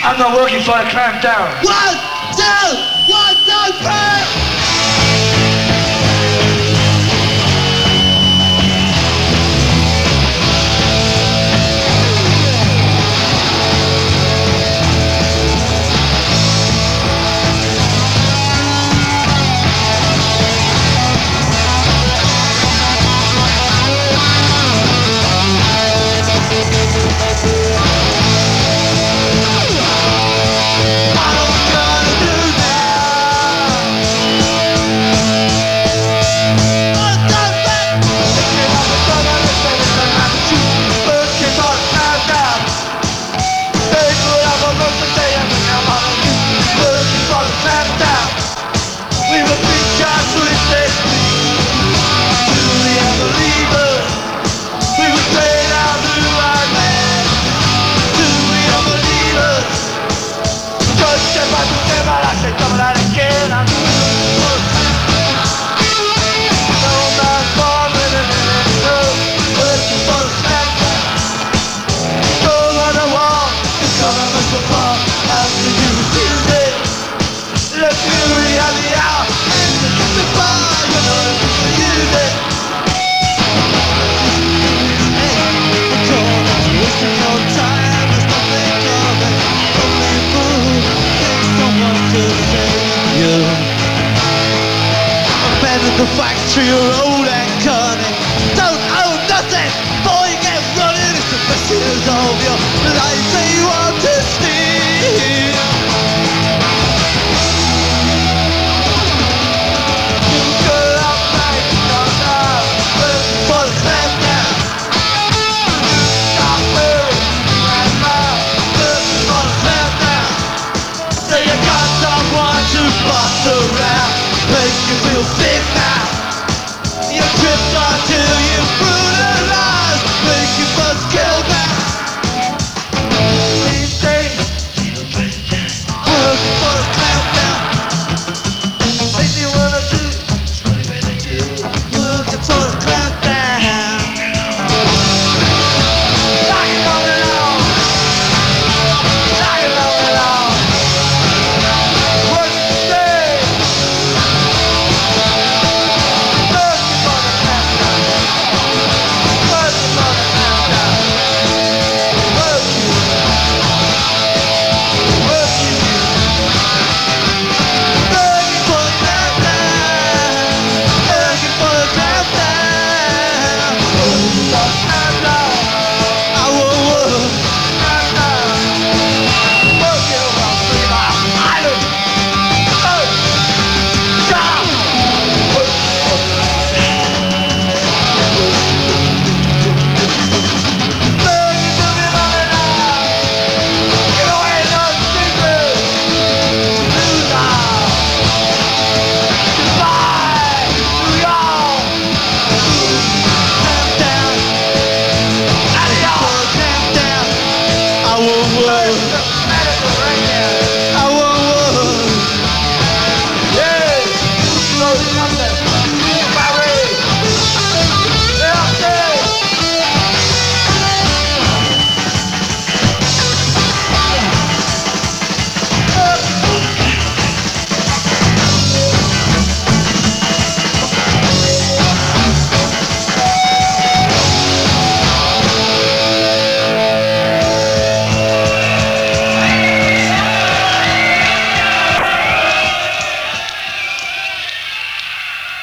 I'm not working for a clamp down. 1, 2, 1, 2, 3. The factory are old and cunning, don't own nothing before you get running. It's the best years of your life that you want to steal. You go out like you're not working for the clamp down. Stop worrying, grandma, working for the clamp down. So you got someone to boss around.